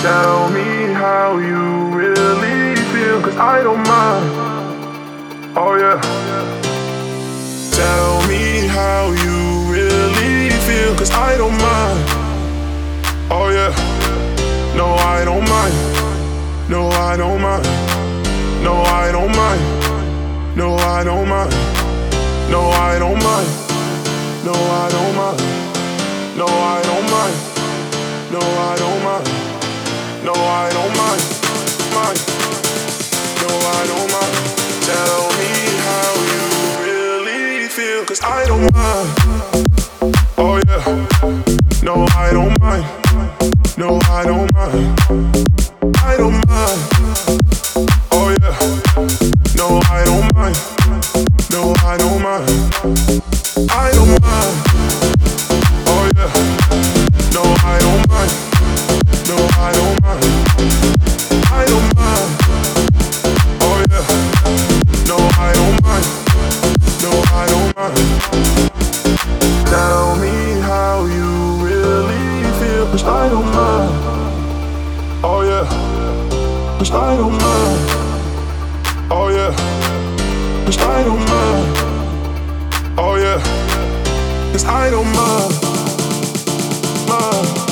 Tell me how you really feel, 'cause I don't mind. Oh yeah. Tell me how you really feel, 'cause I don't mind. Oh yeah. No, I don't mind. No, I don't mind. No, I don't mind. No, I don't mind. No, I don't mind. No, I don't mind. No, I don't mind. No, I don't mind. No, I don't mind. Mind. No, I don't mind. Tell me how you really feel, 'cause I don't mind. Oh yeah. No, I don't mind. No, I don't mind. I don't mind. Oh yeah. No, I don't mind. No, I don't mind. I don't mind. Oh yeah. No, I don't mind. No, I don't mind. I don't mind. Oh yeah. No, I don't mind. No, I don't mind. Tell me how you really feel, 'cause I don't mind. Oh yeah. 'Cause I don't mind. Oh yeah. 'Cause I don't mind. Oh yeah. 'Cause I don't mind. Mind.